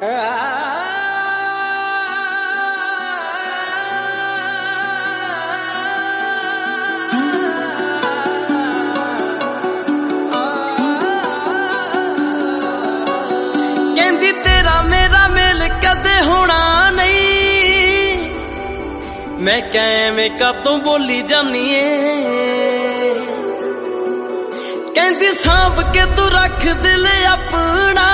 कहंदी तेरा मेरा मेल कदे होना नहीं, मैं क्या एवें कातों बोली जानी है। कहंदी सांभ के तू रख दिल अपना,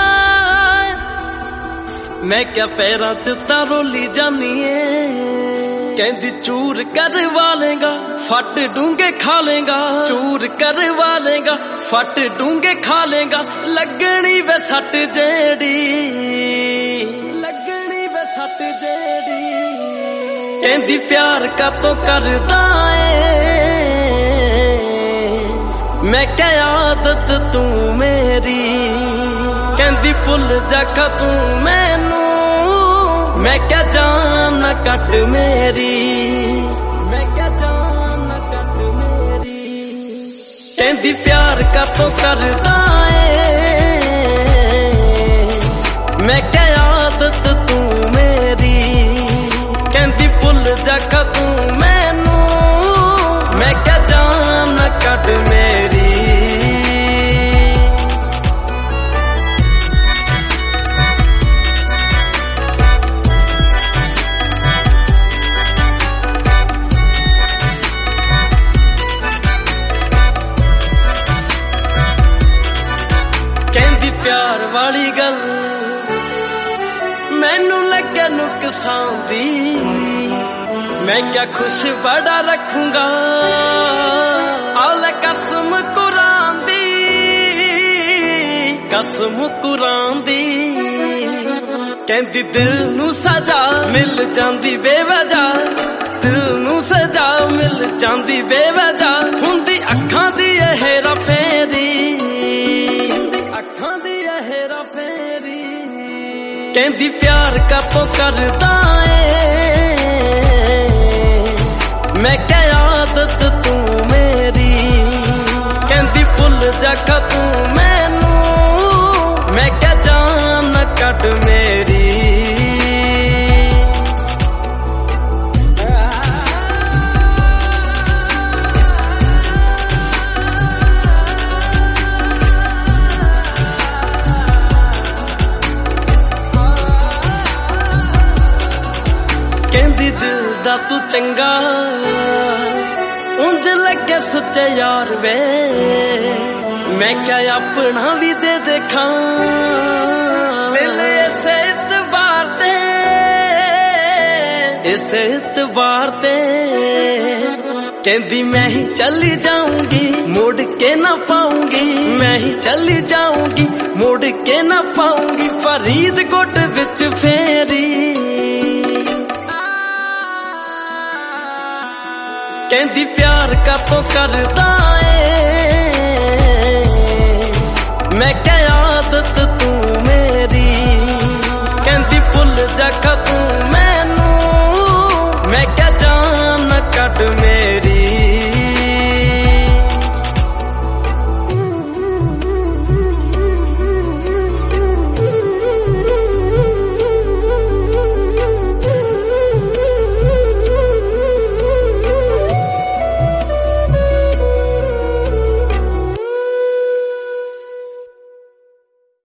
मैं क्या पैरां च तां रोली जानी है। कहंदी चूर करवा लेगा फट डूंगे खा लेगा, चूर करवा लेगा फट डूंगे खा लेगा, लगनी वे सट जेड़ी, लगनी वे सट जेड़ी। कहंदी प्यार का तो करदा है, मैं क्या आदत तू मेरी। कहंदी भुल जाखा तू मैनू, मैं क्या जान कट मेरी, मैं क्या जान कट मेरी। कहंदी प्यार का तो करदा है, मैं क्या आदत तू मेरी। कहंदी भुल जाखा तू मैनू, मैं क्या जान कट मेरी। कहंदी प्यार वाली गल मैनू लगे नुकसान दी, मैं क्या खुश बड़ा रखूंगा आले कसम कुरान दी, कसम कुरान दी। कहंदी दिल नू सजा मिल जांदी बेवजह, दिल नू सजा मिल जांदी बेवजह, हुंदी अखां दी हेरा फेरी, अखां दी हेरा फेरी। कहंदी प्यार का तो करदा है, मैं क्या आदत तू मेरी। कहंदी भुल जाखा तू मैनू, मैं क्या जान कट मेरी। कहंदी दिल दा तू चंगा, उंज लगे सुच्चे यार वे, मैं क्या अपना भी दे देखा दिल इस इतबार ते, इस इतबार ते। कहंदी मैं ही चली जाऊंगी मुड़ के ना पाऊंगी, मैं ही चली जाऊंगी मुड़ के ना पाऊंगी, फरीदकोट विच फेरी। कहंदी प्यार का तो करदा